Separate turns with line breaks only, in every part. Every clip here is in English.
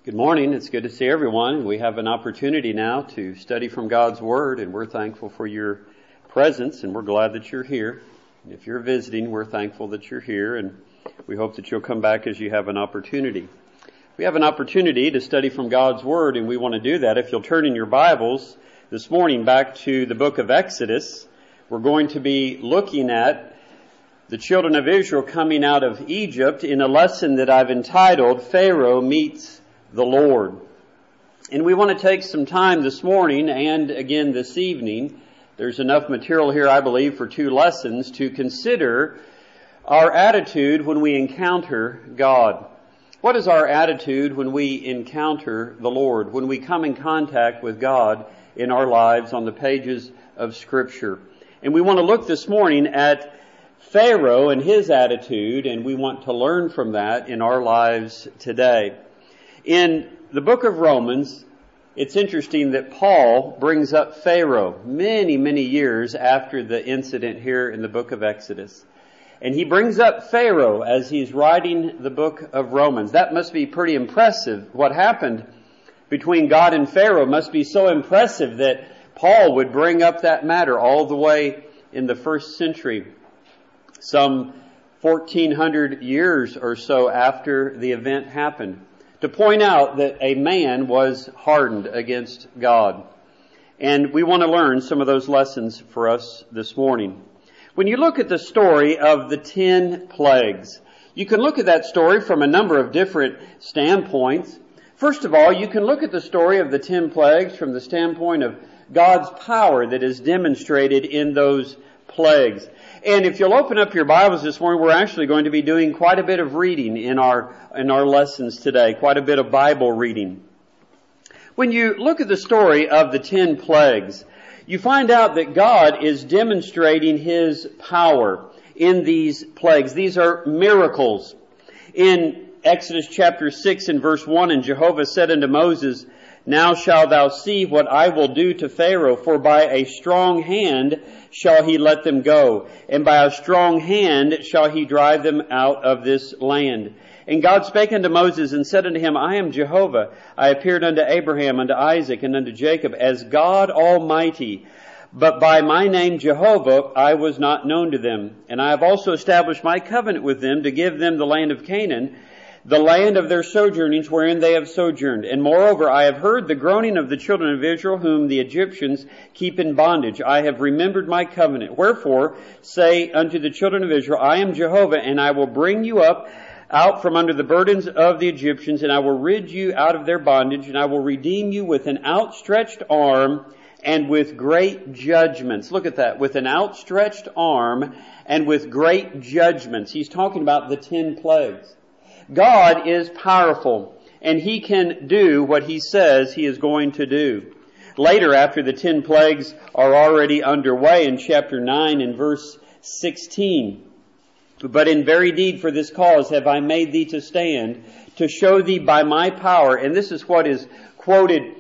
Good morning. It's good to see everyone. We have an opportunity now to study from God's Word, and we're thankful for your presence, and we're glad that you're here. If you're visiting, we're thankful that you're here, and we hope that you'll come back as you have an opportunity. We have an opportunity to study from God's Word, and we want to do that. If you'll turn in your Bibles this morning back to the book of Exodus, we're going to be looking at the children of Israel coming out of Egypt in a lesson that I've entitled, Pharaoh Meets the Lord. And we want to take some time this morning and again this evening. There's enough material here, I believe, for 2 lessons to consider our attitude when we encounter God. What is our attitude when we encounter the Lord, when we come in contact with God in our lives on the pages of Scripture? And we want to look this morning at Pharaoh and his attitude, and we want to learn from that in our lives today. In the book of Romans, it's interesting that Paul brings up Pharaoh many, many years after the incident here in the book of Exodus. And he brings up Pharaoh as he's writing the book of Romans. That must be pretty impressive. What happened between God and Pharaoh must be so impressive that Paul would bring up that matter all the way in the first century, some 1400 years or so after the event happened, to point out that a man was hardened against God. And we want to learn some of those lessons for us this morning. When you look at the story of the 10 plagues, you can look at that story from a number of different standpoints. First of all, you can look at the story of the 10 plagues from the standpoint of God's power that is demonstrated in those plagues. And if you'll open up your Bibles this morning, we're actually going to be doing quite a bit of reading in our lessons today, quite a bit of Bible reading. When you look at the story of the 10 plagues, you find out that God is demonstrating His power in these plagues. These are miracles. In Exodus chapter 6 and verse 1, and Jehovah said unto Moses, Now shalt thou see what I will do to Pharaoh, for by a strong hand shall he let them go, and by a strong hand shall he drive them out of this land. And God spake unto Moses and said unto him, I am Jehovah. I appeared unto Abraham, unto Isaac, and unto Jacob as God Almighty. But by my name Jehovah I was not known to them. And I have also established my covenant with them to give them the land of Canaan, the land of their sojournings wherein they have sojourned. And moreover, I have heard the groaning of the children of Israel, whom the Egyptians keep in bondage. I have remembered my covenant. Wherefore, say unto the children of Israel, I am Jehovah, and I will bring you up out from under the burdens of the Egyptians, and I will rid you out of their bondage, and I will redeem you with an outstretched arm and with great judgments. Look at that. With an outstretched arm and with great judgments. He's talking about the 10 plagues. God is powerful, and He can do what He says He is going to do. Later, after the 10 plagues are already underway in chapter 9 and verse 16, But in very deed for this cause have I made thee to stand, to show thee by my power, and this is what is quoted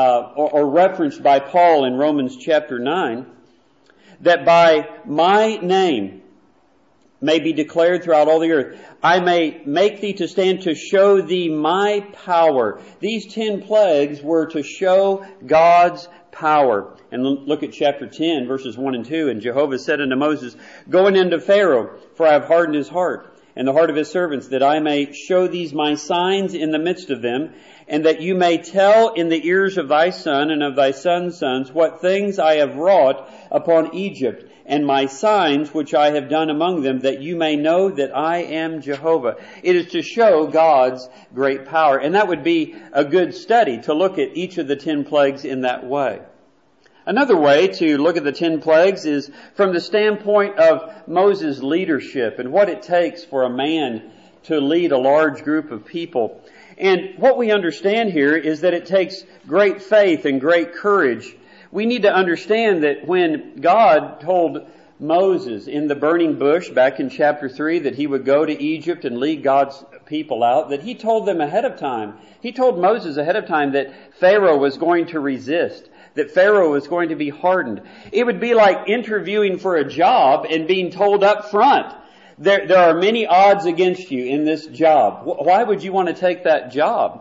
or referenced by Paul in Romans chapter 9, that by my name may be declared throughout all the earth. I may make thee to stand to show thee my power. These 10 plagues were to show God's power. And look at chapter 10, verses 1 and 2. And Jehovah said unto Moses, Go in unto Pharaoh, for I have hardened his heart, and the heart of his servants, that I may show these my signs in the midst of them, and that you may tell in the ears of thy son and of thy son's sons what things I have wrought upon Egypt, and my signs which I have done among them, that you may know that I am Jehovah. It is to show God's great power. And that would be a good study, to look at each of the 10 plagues in that way. Another way to look at the 10 plagues is from the standpoint of Moses' leadership and what it takes for a man to lead a large group of people. And what we understand here is that it takes great faith and great courage. We need to understand that when God told Moses in the burning bush back in chapter 3 that he would go to Egypt and lead God's people out, that He told them ahead of time. He told Moses ahead of time that Pharaoh was going to resist, that Pharaoh was going to be hardened. It would be like interviewing for a job and being told up front, there are many odds against you in this job. Why would you want to take that job?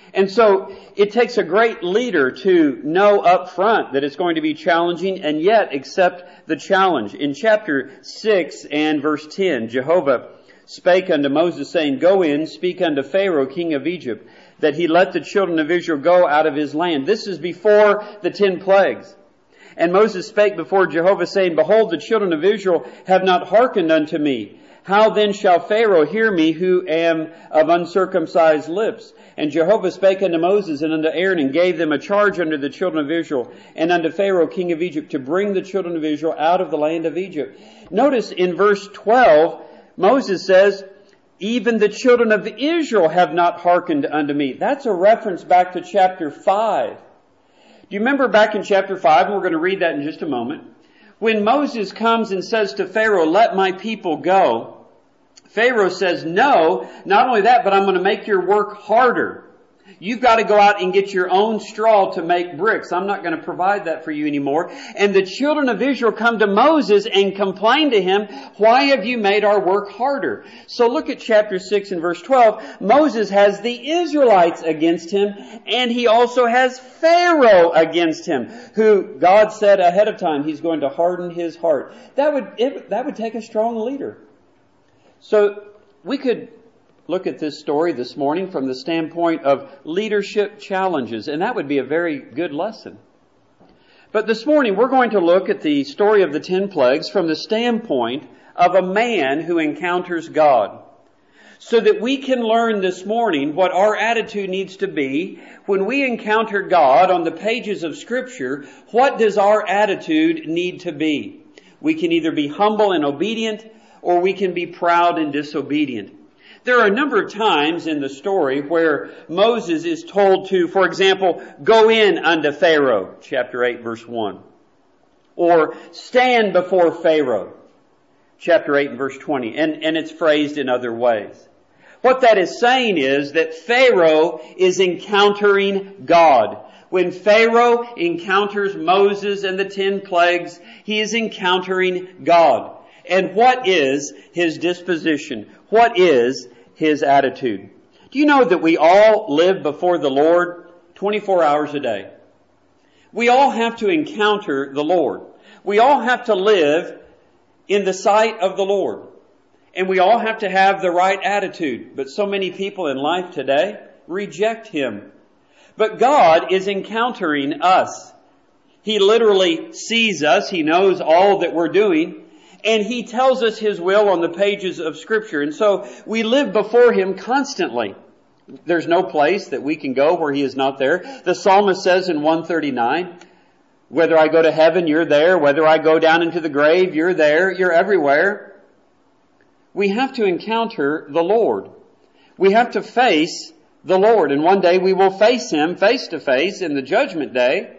And so it takes a great leader to know up front that it's going to be challenging and yet accept the challenge. In chapter 6 and verse 10, Jehovah spake unto Moses, saying, Go in, speak unto Pharaoh, king of Egypt, that he let the children of Israel go out of his land. This is before the 10 plagues. And Moses spake before Jehovah, saying, Behold, the children of Israel have not hearkened unto me. How then shall Pharaoh hear me, who am of uncircumcised lips? And Jehovah spake unto Moses and unto Aaron, and gave them a charge unto the children of Israel, and unto Pharaoh king of Egypt, to bring the children of Israel out of the land of Egypt. Notice in verse 12, Moses says, Even the children of Israel have not hearkened unto me. That's a reference back to chapter 5. Do you remember back in chapter 5, and we're going to read that in just a moment, when Moses comes and says to Pharaoh, Let my people go, Pharaoh says, No, not only that, but I'm going to make your work harder. You've got to go out and get your own straw to make bricks. I'm not going to provide that for you anymore. And the children of Israel come to Moses and complain to him, Why have you made our work harder? So look at chapter 6 and verse 12. Moses has the Israelites against him, and he also has Pharaoh against him, who God said ahead of time he's going to harden his heart. That would take a strong leader. So we could look at this story this morning from the standpoint of leadership challenges, and that would be a very good lesson. But this morning we're going to look at the story of the 10 plagues from the standpoint of a man who encounters God, so that we can learn this morning what our attitude needs to be when we encounter God on the pages of Scripture. What does our attitude need to be? We can either be humble and obedient, or we can be proud and disobedient. There are a number of times in the story where Moses is told to, for example, go in unto Pharaoh, chapter 8, verse 1. Or stand before Pharaoh, chapter 8 and verse 20. And it's phrased in other ways. What that is saying is that Pharaoh is encountering God. When Pharaoh encounters Moses and the 10 plagues, he is encountering God. And what is his disposition? What is his attitude? Do you know that we all live before the Lord 24 hours a day? We all have to encounter the Lord. We all have to live in the sight of the Lord. And we all have to have the right attitude. But so many people in life today reject Him. But God is encountering us. He literally sees us. He knows all that we're doing. And He tells us His will on the pages of Scripture. And so we live before Him constantly. There's no place that we can go where He is not there. The psalmist says in 139, whether I go to heaven, you're there. Whether I go down into the grave, you're there. You're everywhere. We have to encounter the Lord. We have to face the Lord. And one day we will face Him face to face in the judgment day.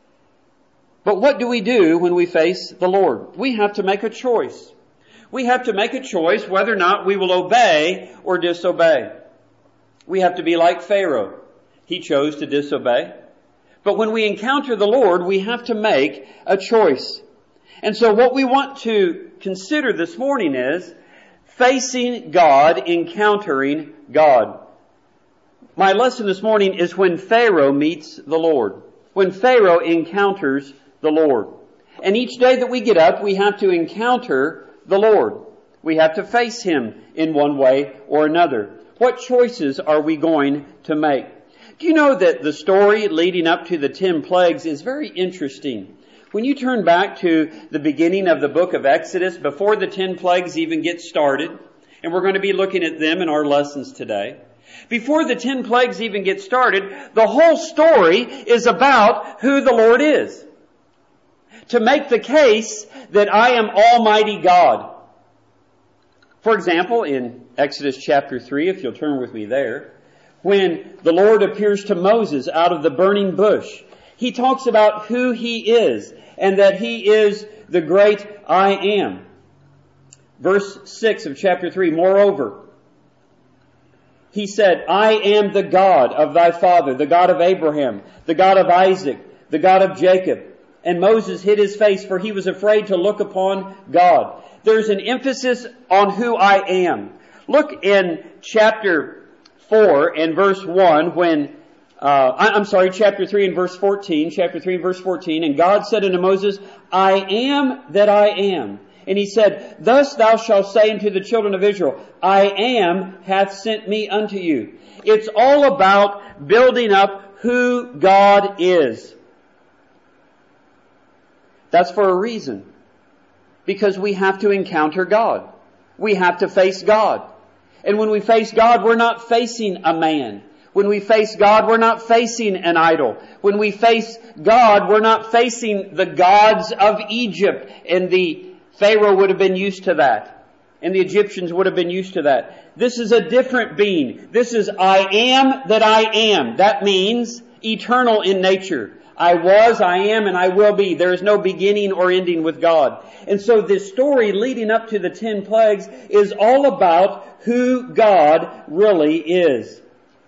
But what do we do when we face the Lord? We have to make a choice. We have to make a choice whether or not we will obey or disobey. We have to be like Pharaoh. He chose to disobey. But when we encounter the Lord, we have to make a choice. And so what we want to consider this morning is facing God, encountering God. My lesson this morning is when Pharaoh meets the Lord. When Pharaoh encounters the Lord. And each day that we get up, we have to encounter the Lord. We have to face Him in one way or another. What choices are we going to make? Do you know that the story leading up to the 10 plagues is very interesting? When you turn back to the beginning of the book of Exodus, before the 10 plagues even get started, and we're going to be looking at them in our lessons today, before the 10 plagues even get started, the whole story is about who the Lord is. To make the case that I am Almighty God. For example, in Exodus chapter 3, if you'll turn with me there, when the Lord appears to Moses out of the burning bush, He talks about who He is and that He is the great I am. Verse 6 of chapter 3, moreover, He said, I am the God of thy father, the God of Abraham, the God of Isaac, the God of Jacob. And Moses hid his face, for he was afraid to look upon God. There's an emphasis on who I am. Look in chapter 4 and verse 1 when chapter 3 and verse 14. Chapter 3 and verse 14. And God said unto Moses, I am that I am. And he said, Thus thou shalt say unto the children of Israel, I am hath sent me unto you. It's all about building up who God is. That's for a reason. Because we have to encounter God. We have to face God. And when we face God, we're not facing a man. When we face God, we're not facing an idol. When we face God, we're not facing the gods of Egypt. And the Pharaoh would have been used to that. And the Egyptians would have been used to that. This is a different being. This is I am that I am. That means eternal in nature. I was, I am, and I will be. There is no beginning or ending with God. And so this story leading up to the 10 plagues is all about who God really is.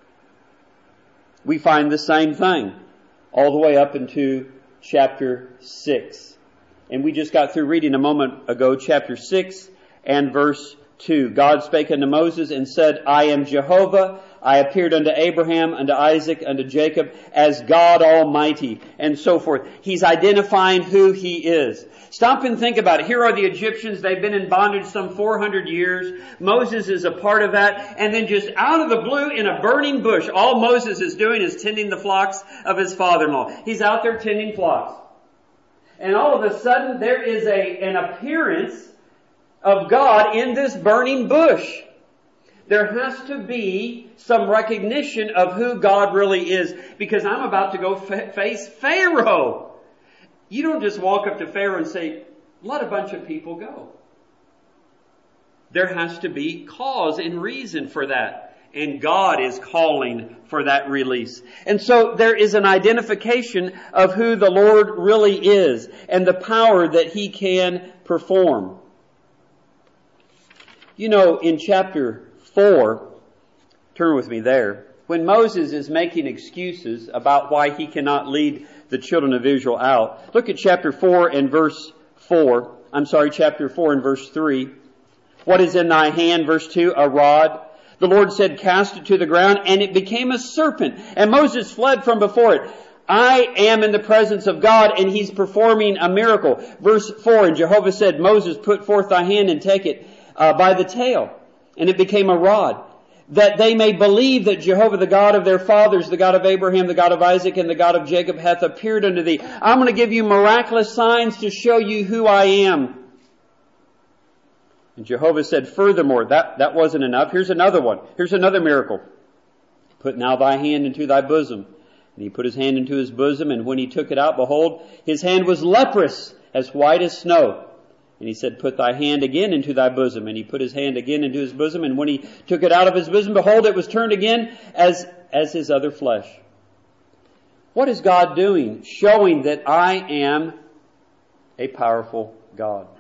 We find the same thing all the way up into chapter 6. And we just got through reading a moment ago chapter 6 and verse 2. God spake unto Moses and said, I am Jehovah. I appeared unto Abraham, unto Isaac, unto Jacob as God Almighty, and so forth. He's identifying who He is. Stop and think about it. Here are the Egyptians. They've been in bondage some 400 years. Moses is a part of that. And then just out of the blue in a burning bush, all Moses is doing is tending the flocks of his father-in-law. He's out there tending flocks. And all of a sudden there is an appearance of God in this burning bush. There has to be some recognition of who God really is, because I'm about to go face Pharaoh. You don't just walk up to Pharaoh and say, let a bunch of people go. There has to be cause and reason for that. And God is calling for that release. And so there is an identification of who the Lord really is and the power that He can perform. You know, in chapter 4, turn with me there, when Moses is making excuses about why he cannot lead the children of Israel out, look at chapter 4 and verse 3. What is in thy hand? Verse 2, a rod. The Lord said, cast it to the ground, and it became a serpent. And Moses fled from before it. I am in the presence of God, and He's performing a miracle. Verse 4, and Jehovah said, Moses, put forth thy hand and take it by the tail. And it became a rod, that they may believe that Jehovah, the God of their fathers, the God of Abraham, the God of Isaac, and the God of Jacob, hath appeared unto thee. I'm going to give you miraculous signs to show you who I am. And Jehovah said, furthermore, that wasn't enough. Here's another one. Here's another miracle. Put now thy hand into thy bosom. And he put his hand into his bosom, and when he took it out, behold, his hand was leprous, as white as snow. And he said, put thy hand again into thy bosom. And he put his hand again into his bosom. And when he took it out of his bosom, behold, it was turned again as his other flesh. What is God doing? Showing that I am a powerful God.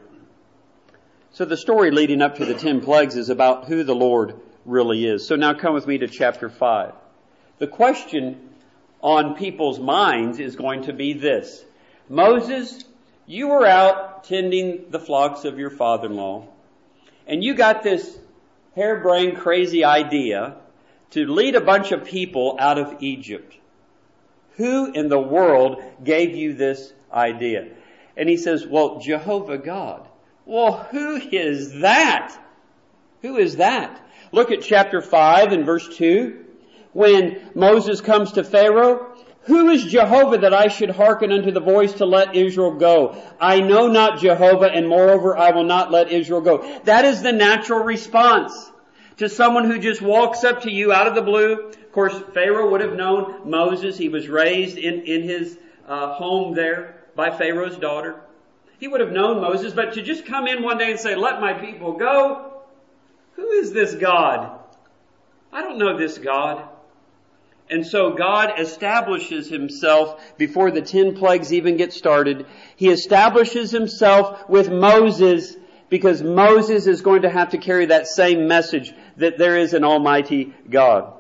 So the story leading up to the 10 plagues is about who the Lord really is. So now come with me to chapter 5. The question on people's minds is going to be this. Moses, you were out tending the flocks of your father-in-law, and you got this harebrained, crazy idea to lead a bunch of people out of Egypt. Who in the world gave you this idea? And he says, well, Jehovah God. Well, who is that? Who is that? Look at chapter 5 and verse 2. When Moses comes to Pharaoh, who is Jehovah that I should hearken unto the voice to let Israel go? I know not Jehovah, and moreover I will not let Israel go. That is the natural response to someone who just walks up to you out of the blue. Of course, Pharaoh would have known Moses. He was raised in his home there by Pharaoh's daughter. He would have known Moses, but to just come in one day and say, let my people go, who is this God? I don't know this God. And so God establishes Himself before the 10 plagues even get started. He establishes Himself with Moses because Moses is going to have to carry that same message that there is an Almighty God.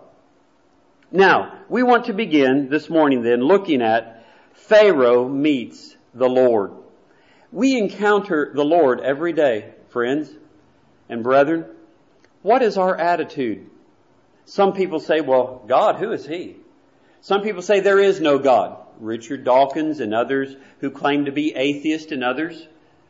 Now, we want to begin this morning then looking at Pharaoh meets the Lord. We encounter the Lord every day, friends and brethren. What is our attitude? Some people say, well, God, who is He? Some people say there is no God. Richard Dawkins and others who claim to be atheists and others.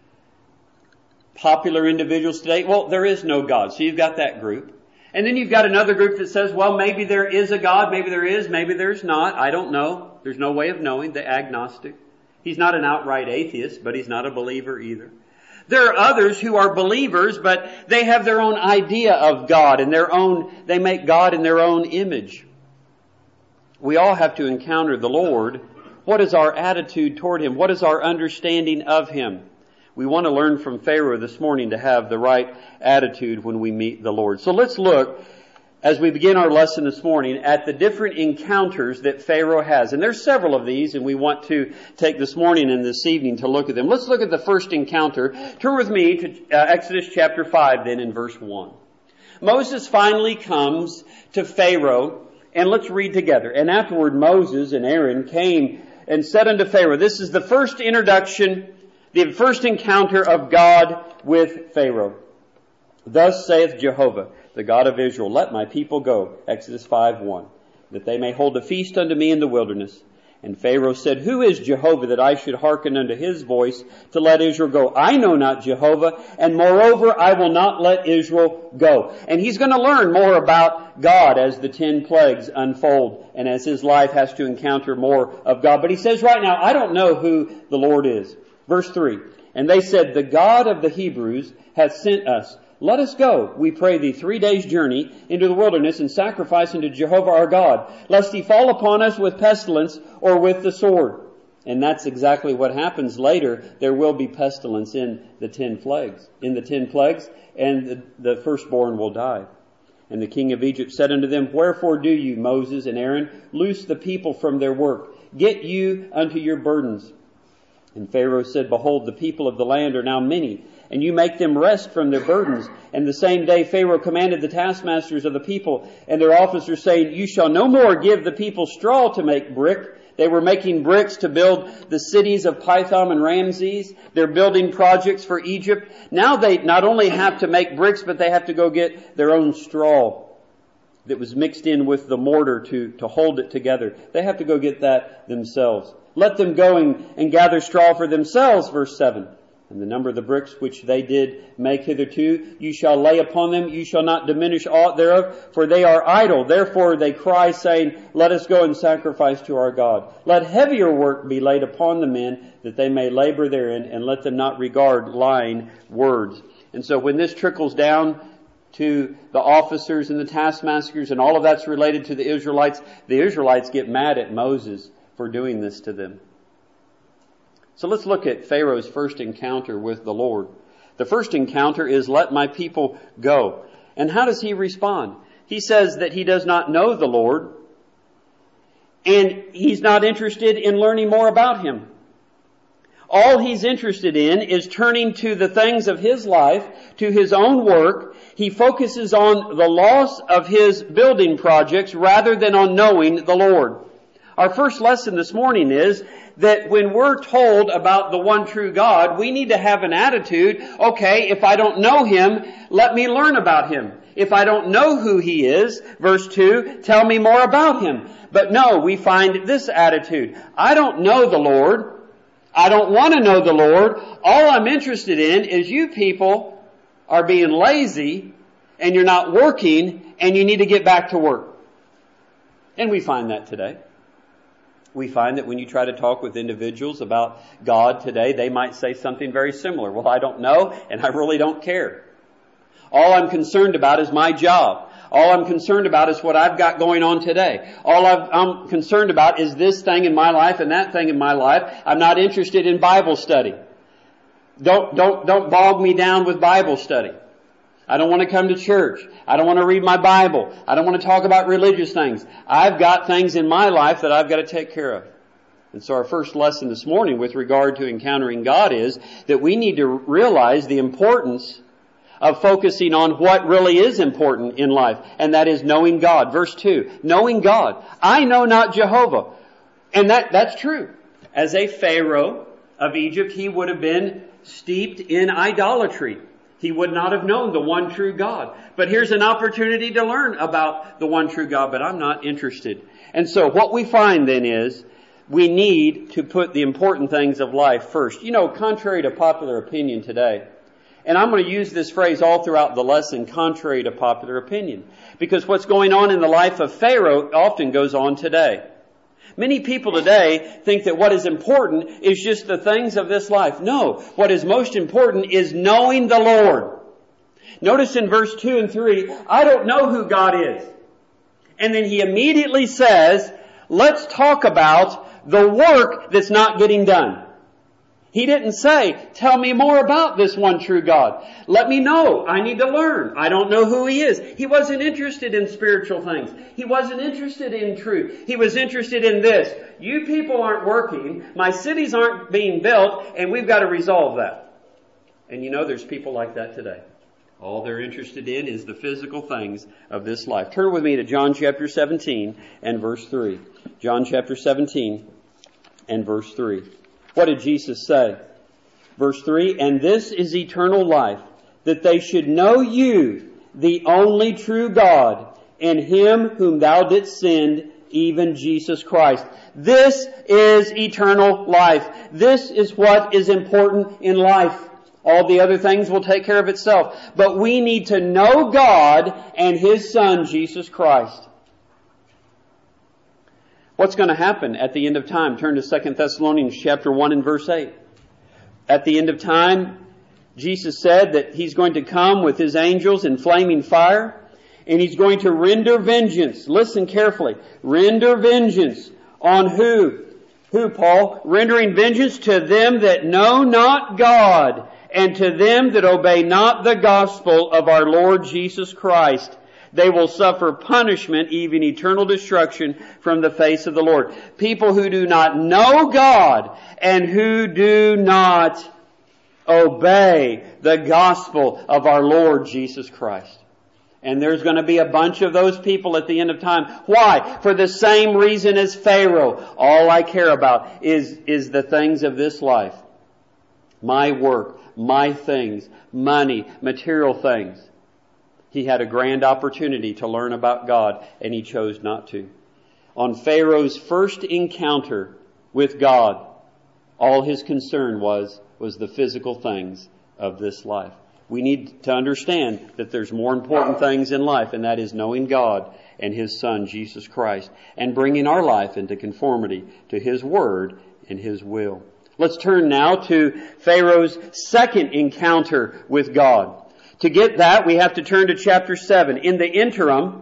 Popular individuals today, well, there is no God. So you've got that group. And then you've got another group that says, well, maybe there is a God, maybe there is, maybe there's not. I don't know. There's no way of knowing. The agnostic. He's not an outright atheist, but he's not a believer either. There are others who are believers, but they have their own idea of God and they make God in their own image. We all have to encounter the Lord. What is our attitude toward Him? What is our understanding of Him? We want to learn from Pharaoh this morning to have the right attitude when we meet the Lord. So let's look, as we begin our lesson this morning, at the different encounters that Pharaoh has. And there's several of these, and we want to take this morning and this evening to look at them. Let's look at the first encounter. Turn with me to Exodus chapter 5 then in verse 1. Moses finally comes to Pharaoh, and let's read together. And afterward Moses and Aaron came and said unto Pharaoh, this is the first introduction, the first encounter of God with Pharaoh. Thus saith Jehovah, the God of Israel, let my people go, Exodus 5:1, that they may hold a feast unto me in the wilderness. And Pharaoh said, who is Jehovah that I should hearken unto his voice to let Israel go? I know not Jehovah, and moreover I will not let Israel go. And he's going to learn more about God as the 10 plagues unfold and as his life has to encounter more of God. But he says right now, I don't know who the Lord is. Verse 3, and they said, the God of the Hebrews hath sent us. Let us go, we pray thee, 3 days' journey into the wilderness and sacrifice unto Jehovah our God, lest he fall upon us with pestilence or with the sword. And that's exactly what happens later. There will be pestilence in the 10 plagues. And the firstborn will die. And the king of Egypt said unto them, wherefore do you, Moses and Aaron, loose the people from their work? Get you unto your burdens. And Pharaoh said, behold, the people of the land are now many, and you make them rest from their burdens. And the same day Pharaoh commanded the taskmasters of the people and their officers, saying, you shall no more give the people straw to make brick. They were making bricks to build the cities of Pithom and Ramses. They're building projects for Egypt. Now they not only have to make bricks, but they have to go get their own straw that was mixed in with the mortar to hold it together. They have to go get that themselves. Let them go and gather straw for themselves, verse 7. And the number of the bricks which they did make hitherto, you shall lay upon them, you shall not diminish aught thereof, for they are idle. Therefore they cry, saying, let us go and sacrifice to our God. Let heavier work be laid upon the men, that they may labor therein, and let them not regard lying words. And so when this trickles down to the officers and the taskmasters, and all of that's related to the Israelites get mad at Moses for doing this to them. So let's look at Pharaoh's first encounter with the Lord. The first encounter is, let my people go. And how does he respond? He says that he does not know the Lord, and he's not interested in learning more about him. All he's interested in is turning to the things of his life, to his own work. He focuses on the loss of his building projects rather than on knowing the Lord. Our first lesson this morning is that when we're told about the one true God, we need to have an attitude, okay, if I don't know Him, let me learn about Him. If I don't know who He is, verse 2, tell me more about Him. But no, we find this attitude. I don't know the Lord. I don't want to know the Lord. All I'm interested in is you people are being lazy and you're not working and you need to get back to work. And we find that today. We find that when you try to talk with individuals about God today, they might say something very similar. Well, I don't know, and I really don't care. All I'm concerned about is my job. All I'm concerned about is what I've got going on today. All I'm concerned about is this thing in my life and that thing in my life. I'm not interested in Bible study. Don't bog me down with Bible study. I don't want to come to church. I don't want to read my Bible. I don't want to talk about religious things. I've got things in my life that I've got to take care of. And so our first lesson this morning with regard to encountering God is that we need to realize the importance of focusing on what really is important in life, and that is knowing God. Verse 2, knowing God. I know not Jehovah. And that's true. As a Pharaoh of Egypt, he would have been steeped in idolatry. He would not have known the one true God. But here's an opportunity to learn about the one true God, but I'm not interested. And so what we find then is we need to put the important things of life first. You know, contrary to popular opinion today, and I'm going to use this phrase all throughout the lesson, contrary to popular opinion, because what's going on in the life of Pharaoh often goes on today. Many people today think that what is important is just the things of this life. No, what is most important is knowing the Lord. Notice in verse 2 and 3, I don't know who God is. And then he immediately says, let's talk about the work that's not getting done. He didn't say, tell me more about this one true God. Let me know. I need to learn. I don't know who He is. He wasn't interested in spiritual things. He wasn't interested in truth. He was interested in this. You people aren't working. My cities aren't being built, and we've got to resolve that. And you know, there's people like that today. All they're interested in is the physical things of this life. Turn with me to John chapter 17 and verse 3. John chapter 17 and verse 3. What did Jesus say? Verse 3, and this is eternal life, that they should know you, the only true God, and Him whom thou didst send, even Jesus Christ. This is eternal life. This is what is important in life. All the other things will take care of itself. But we need to know God and His Son, Jesus Christ. What's going to happen at the end of time? Turn to 2 Thessalonians chapter 1 and verse 8. At the end of time, Jesus said that He's going to come with His angels in flaming fire, and He's going to render vengeance. Listen carefully. Render vengeance on who? Who, Paul? Rendering vengeance to them that know not God, and to them that obey not the gospel of our Lord Jesus Christ. They will suffer punishment, even eternal destruction, from the face of the Lord. People who do not know God and who do not obey the gospel of our Lord Jesus Christ. And there's going to be a bunch of those people at the end of time. Why? For the same reason as Pharaoh. All I care about is the things of this life. My work, my things, money, material things. He had a grand opportunity to learn about God, and he chose not to. On Pharaoh's first encounter with God, all his concern was the physical things of this life. We need to understand that there's more important things in life, and that is knowing God and His Son, Jesus Christ, and bringing our life into conformity to His Word and His will. Let's turn now to Pharaoh's second encounter with God. To get that, we have to turn to chapter 7. In the interim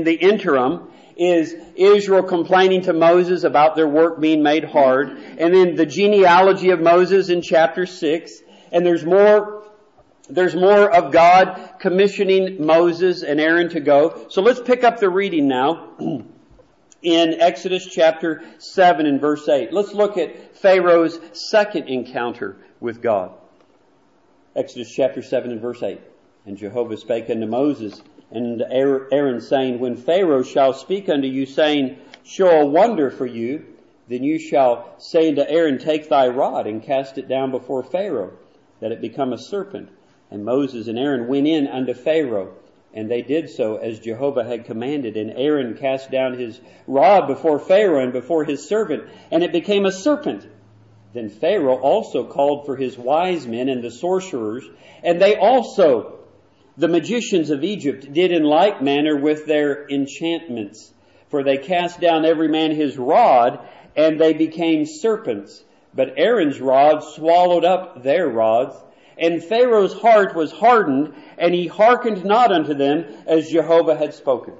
is Israel complaining to Moses about their work being made hard. And then the genealogy of Moses in chapter 6. And there's more of God commissioning Moses and Aaron to go. So let's pick up the reading now in Exodus chapter 7 and verse 8. Let's look at Pharaoh's second encounter with God. Exodus chapter 7 and verse 8. And Jehovah spake unto Moses and unto Aaron, saying, when Pharaoh shall speak unto you, saying, show a wonder for you, then you shall say unto Aaron, take thy rod and cast it down before Pharaoh, that it become a serpent. And Moses and Aaron went in unto Pharaoh, and they did so as Jehovah had commanded. And Aaron cast down his rod before Pharaoh and before his servant, and it became a serpent. Then Pharaoh also called for his wise men and the sorcerers, and they also, the magicians of Egypt, did in like manner with their enchantments. For they cast down every man his rod, and they became serpents. But Aaron's rod swallowed up their rods. And Pharaoh's heart was hardened, and he hearkened not unto them as Jehovah had spoken.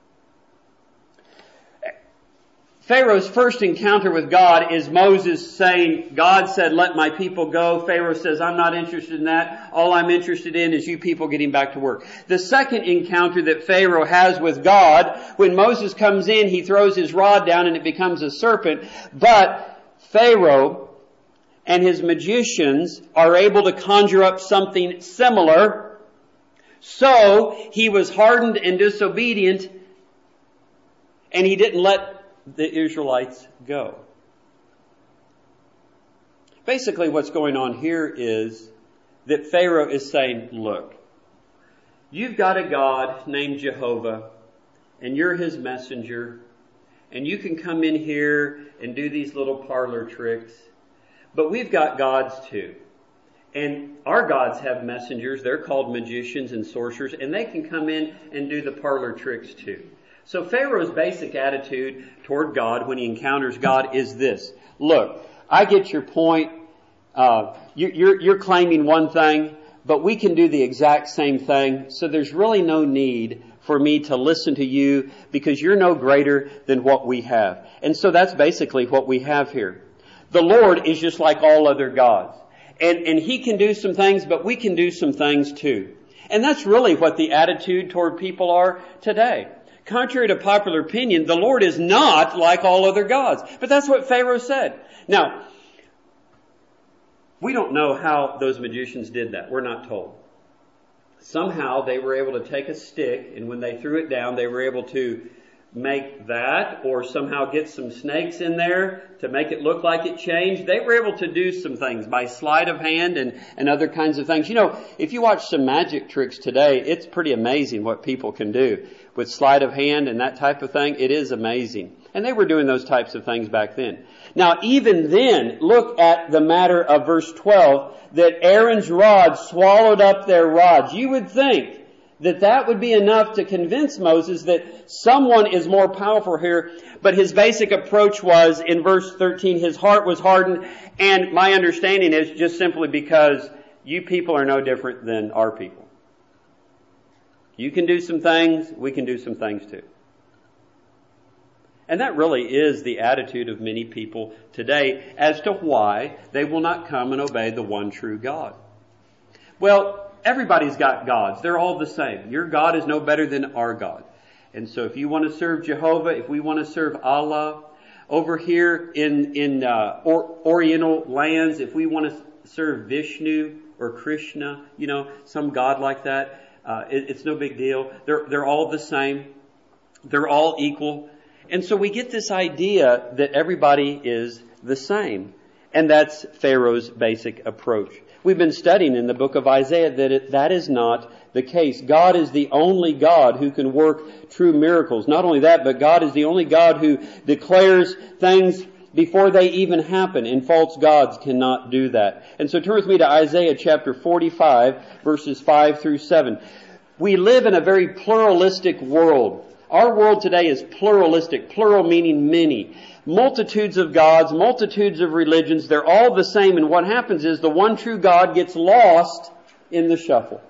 Pharaoh's first encounter with God is Moses saying, God said, let my people go. Pharaoh says, I'm not interested in that. All I'm interested in is you people getting back to work. The second encounter that Pharaoh has with God, when Moses comes in, he throws his rod down and it becomes a serpent. But Pharaoh and his magicians are able to conjure up something similar. So he was hardened and disobedient, and he didn't let the Israelites go. Basically what's going on here is that Pharaoh is saying, look, you've got a God named Jehovah, and you're His messenger, and you can come in here and do these little parlor tricks, but we've got gods too. And our gods have messengers. They're called magicians and sorcerers, and they can come in and do the parlor tricks too. So Pharaoh's basic attitude toward God when he encounters God is this. Look, I get your point. You're claiming one thing, but we can do the exact same thing. So there's really no need for me to listen to you because you're no greater than what we have. And so that's basically what we have here. The Lord is just like all other gods. And He can do some things, but we can do some things too. And that's really what the attitude toward people are today. Contrary to popular opinion, the Lord is not like all other gods. But that's what Pharaoh said. Now, we don't know how those magicians did that. We're not told. Somehow they were able to take a stick, and when they threw it down, they were able to make that, or somehow get some snakes in there to make it look like it changed. They were able to do some things by sleight of hand and other kinds of things. You know, if you watch some magic tricks today, it's pretty amazing what people can do with sleight of hand and that type of thing. It is amazing. And they were doing those types of things back then. Now, even then, look at the matter of verse 12, that Aaron's rod swallowed up their rods. You would think that would be enough to convince Moses that someone is more powerful here. But his basic approach was, in verse 13, his heart was hardened. And my understanding is just simply because you people are no different than our people. You can do some things, we can do some things too. And that really is the attitude of many people today as to why they will not come and obey the one true God. Well, everybody's got gods. They're all the same. Your God is no better than our God. And so if you want to serve Jehovah, if we want to serve Allah, over here in Oriental lands, if we want to serve Vishnu or Krishna, some God like that, it's no big deal. They're all the same. They're all equal. And so we get this idea that everybody is the same. And that's Pharaoh's basic approach. We've been studying in the book of Isaiah that that is not the case. God is the only God who can work true miracles. Not only that, but God is the only God who declares things before they even happen, and false gods cannot do that. And so turn with me to Isaiah chapter 45, verses 5 through 7. We live in a very pluralistic world. Our world today is pluralistic, plural meaning many. Multitudes of gods, multitudes of religions, they're all the same, and what happens is the one true God gets lost in the shuffle.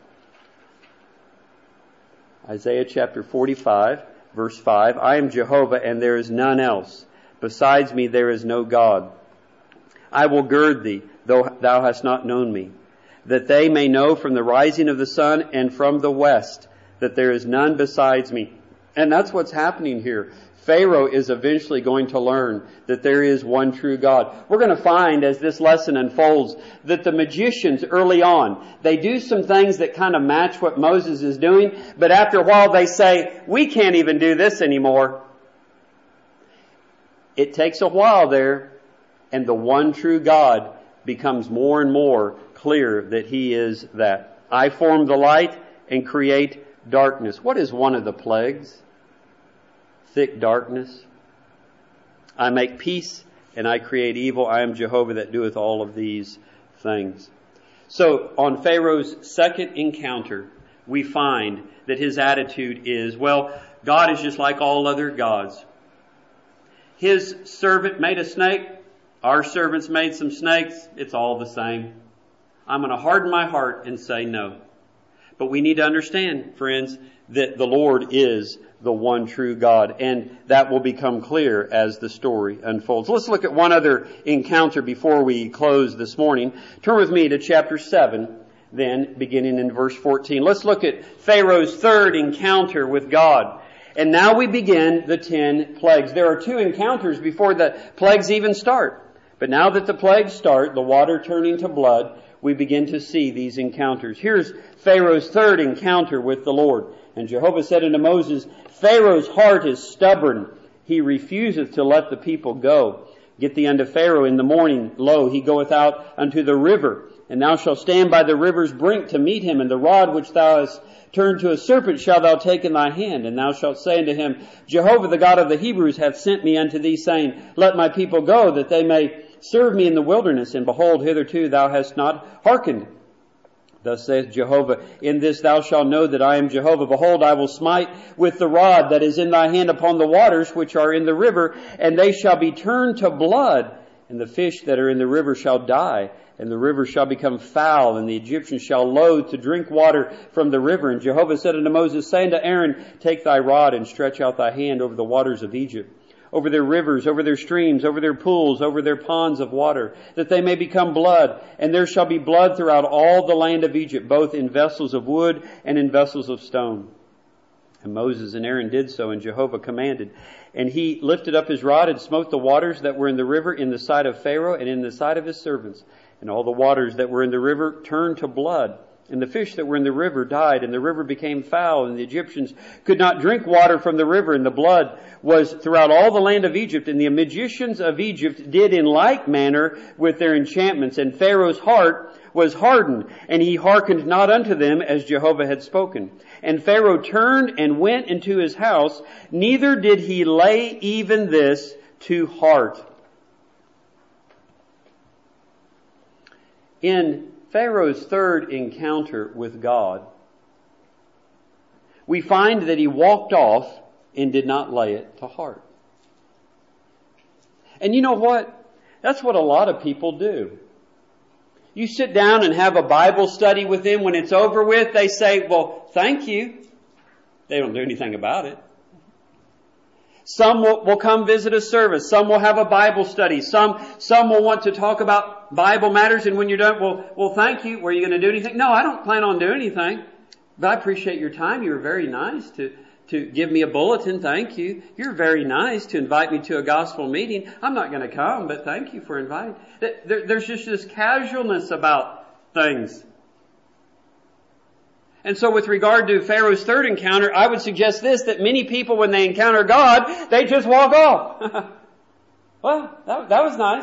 Isaiah chapter 45, verse 5, I am Jehovah and there is none else. Besides me there is no God. I will gird thee, though thou hast not known me, that they may know from the rising of the sun and from the west that there is none besides me. And that's what's happening here. Pharaoh is eventually going to learn that there is one true God. We're going to find as this lesson unfolds that the magicians early on, they do some things that kind of match what Moses is doing, but after a while they say, we can't even do this anymore. It takes a while there, and the one true God becomes more and more clear that He is that. I form the light and create darkness. What is one of the plagues? Thick darkness. I make peace and I create evil. I am Jehovah that doeth all of these things. So on Pharaoh's second encounter, we find that his attitude is, well, God is just like all other gods. His servant made a snake. Our servants made some snakes. It's all the same. I'm going to harden my heart and say no. But we need to understand, friends, that the Lord is the one true God. And that will become clear as the story unfolds. Let's look at one other encounter before we close this morning. Turn with me to chapter 7, then beginning in verse 14. Let's look at Pharaoh's third encounter with God. And now we begin the 10 plagues. There are 2 encounters before the plagues even start. But now that the plagues start, the water turning to blood, we begin to see these encounters. Here's Pharaoh's third encounter with the Lord. And Jehovah said unto Moses, Pharaoh's heart is stubborn. He refuseth to let the people go. Get thee unto Pharaoh in the morning. Lo, he goeth out unto the river, And thou shalt stand by the river's brink to meet him, and the rod which thou hast turned to a serpent shalt thou take in thy hand. And thou shalt say unto him, Jehovah the God of the Hebrews hath sent me unto thee, saying, Let my people go, that they may serve me in the wilderness. And behold, hitherto thou hast not hearkened. Thus saith Jehovah, In this thou shalt know that I am Jehovah. Behold, I will smite with the rod that is in thy hand upon the waters which are in the river, and they shall be turned to blood, and the fish that are in the river shall die. And the river shall become foul, and the Egyptians shall loathe to drink water from the river. And Jehovah said unto Moses, Say unto Aaron, Take thy rod, and stretch out thy hand over the waters of Egypt, over their rivers, over their streams, over their pools, over their ponds of water, that they may become blood. And there shall be blood throughout all the land of Egypt, both in vessels of wood and in vessels of stone. And Moses and Aaron did so, and Jehovah commanded. And he lifted up his rod and smote the waters that were in the river in the sight of Pharaoh and in the sight of his servants. And all the waters that were in the river turned to blood. And the fish that were in the river died, and the river became foul, and the Egyptians could not drink water from the river, and the blood was throughout all the land of Egypt. And the magicians of Egypt did in like manner with their enchantments. And Pharaoh's heart was hardened, and he hearkened not unto them as Jehovah had spoken. And Pharaoh turned and went into his house, neither did he lay even this to heart. In Pharaoh's third encounter with God, we find that he walked off and did not lay it to heart. And you know what? That's what a lot of people do. You sit down and have a Bible study with them. When it's over with, they say, Well, thank you. They don't do anything about it. Some will come visit a service. Some will have a Bible study. Some will want to talk about Bible matters. And when you're done, well, thank you. Were you going to do anything? No, I don't plan on doing anything. But I appreciate your time. You were very nice to give me a bulletin. Thank you. You're very nice to invite me to a gospel meeting. I'm not going to come, but thank you for inviting. There's just this casualness about things. And so with regard to Pharaoh's third encounter, I would suggest this, that many people, when they encounter God, they just walk off. Well, that was nice.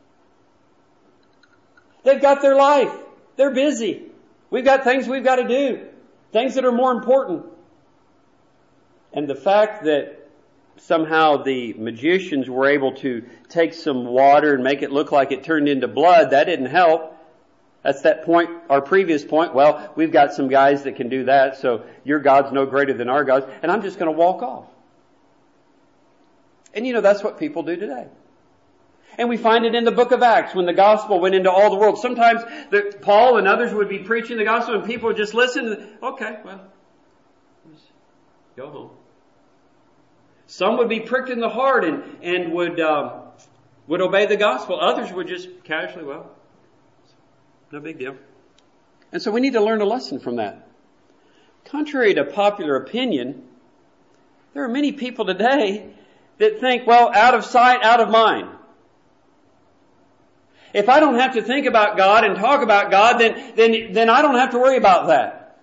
They've got their life. They're busy. We've got things we've got to do. Things that are more important. And the fact that somehow the magicians were able to take some water and make it look like it turned into blood, that didn't help. That's that point, our previous point. Well, we've got some guys that can do that, so your God's no greater than our God's, and I'm just going to walk off. And that's what people do today. And we find it in the book of Acts when the gospel went into all the world. Sometimes Paul and others would be preaching the gospel and people would just listen. Okay, well, just go home. Some would be pricked in the heart and would obey the gospel. Others would just casually, well, no big deal. And so we need to learn a lesson from that. Contrary to popular opinion, there are many people today that think, well, out of sight, out of mind. If I don't have to think about God and talk about God, then I don't have to worry about that.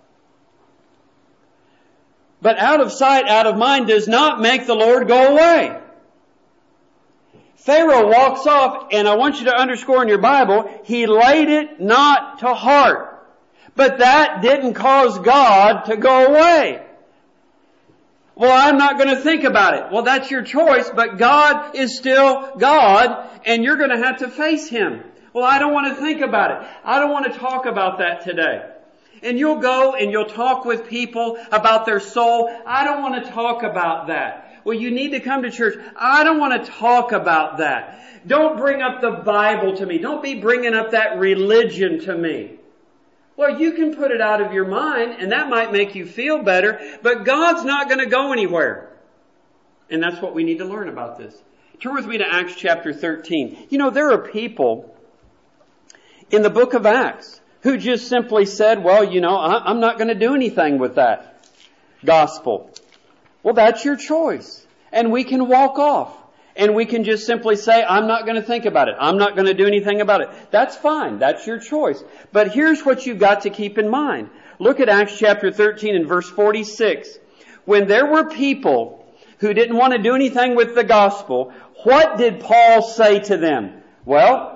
But out of sight, out of mind does not make the Lord go away. Pharaoh walks off, and I want you to underscore in your Bible, he laid it not to heart. But that didn't cause God to go away. Well, I'm not going to think about it. Well, that's your choice, but God is still God, and you're going to have to face Him. Well, I don't want to think about it. I don't want to talk about that today. And you'll go and you'll talk with people about their soul. I don't want to talk about that. Well, you need to come to church. I don't want to talk about that. Don't bring up the Bible to me. Don't be bringing up that religion to me. Well, you can put it out of your mind, and that might make you feel better, but God's not going to go anywhere. And that's what we need to learn about this. Turn with me to Acts chapter 13. There are people in the book of Acts who just simply said, well, I'm not going to do anything with that gospel. Well, that's your choice. And we can walk off. And we can just simply say, I'm not going to think about it. I'm not going to do anything about it. That's fine. That's your choice. But here's what you've got to keep in mind. Look at Acts chapter 13 and verse 46. When there were people who didn't want to do anything with the gospel, what did Paul say to them? Well,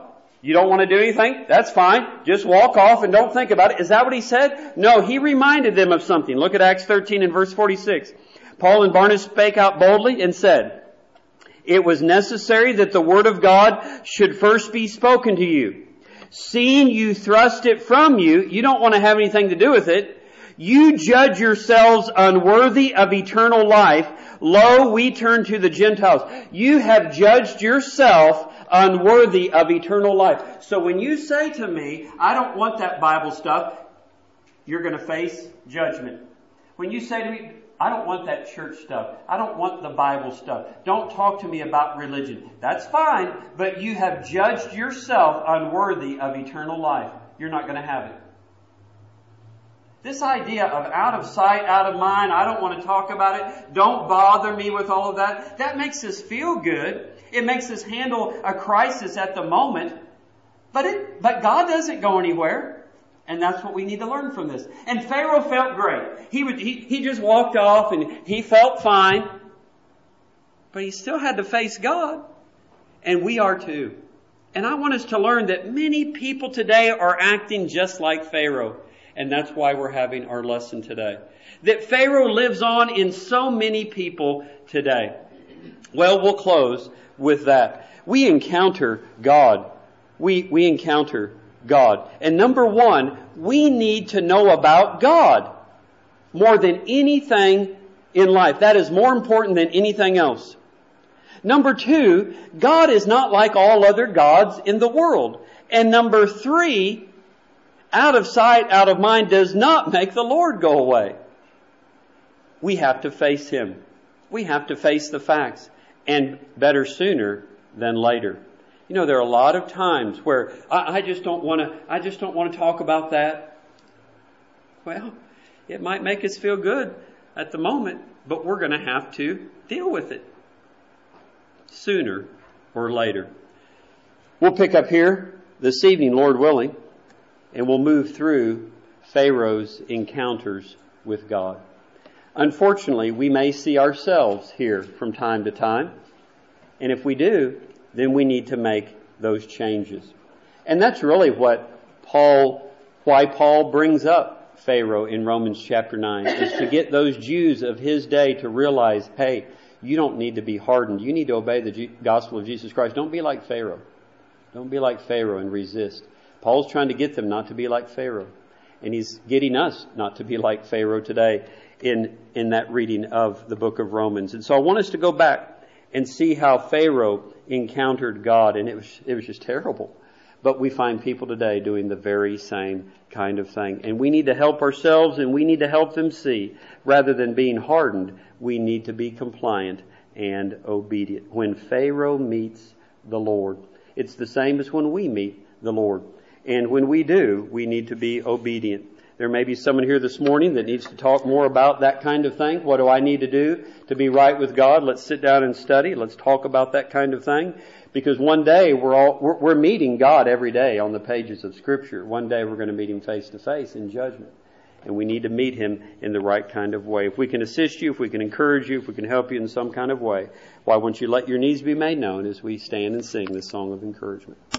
You don't want to do anything? That's fine. Just walk off and don't think about it. Is that what he said? No, he reminded them of something. Look at Acts 13 and verse 46. Paul and Barnabas spake out boldly and said, it was necessary that the word of God should first be spoken to you. Seeing you thrust it from you, you don't want to have anything to do with it. You judge yourselves unworthy of eternal life. Lo, we turn to the Gentiles. You have judged yourself unworthy of eternal life. So when you say to me, I don't want that Bible stuff, you're going to face judgment. When you say to me, I don't want that church stuff. I don't want the Bible stuff. Don't talk to me about religion. That's fine, but you have judged yourself unworthy of eternal life. You're not going to have it. This idea of out of sight, out of mind, I don't want to talk about it, don't bother me with all of that, that makes us feel good. It makes us handle a crisis at the moment. But God doesn't go anywhere. And that's what we need to learn from this. And Pharaoh felt great. He just walked off and he felt fine. But he still had to face God. And we are too. And I want us to learn that many people today are acting just like Pharaoh. And that's why we're having our lesson today. That Pharaoh lives on in so many people today. Well, we'll close with that. We encounter God. We encounter God. And number one, we need to know about God more than anything in life. That is more important than anything else. Number two, God is not like all other gods in the world. And number three, out of sight, out of mind does not make the Lord go away. We have to face Him. We have to face the facts. And better sooner than later. You know, there are a lot of times where I just don't want to talk about that. Well, it might make us feel good at the moment, but we're going to have to deal with it sooner or later. We'll pick up here this evening, Lord willing, and we'll move through Pharaoh's encounters with God. Unfortunately, we may see ourselves here from time to time, and if we do, then we need to make those changes. And that's really why Paul brings up Pharaoh in Romans chapter 9, is to get those Jews of his day to realize, hey, you don't need to be hardened. You need to obey the gospel of Jesus Christ. Don't be like Pharaoh. Don't be like Pharaoh and resist. Paul's trying to get them not to be like Pharaoh. And he's getting us not to be like Pharaoh today in that reading of the book of Romans. And so I want us to go back and see how Pharaoh encountered God, and it was just terrible. But we find people today doing the very same kind of thing. And we need to help ourselves, and we need to help them see. Rather than being hardened, we need to be compliant and obedient. When Pharaoh meets the Lord, it's the same as when we meet the Lord. And when we do, we need to be obedient. There may be someone here this morning that needs to talk more about that kind of thing. What do I need to do to be right with God? Let's sit down and study. Let's talk about that kind of thing. Because one day we're meeting God every day on the pages of Scripture. One day we're going to meet Him face to face in judgment. And we need to meet Him in the right kind of way. If we can assist you, if we can encourage you, if we can help you in some kind of way, why won't you let your needs be made known as we stand and sing this song of encouragement?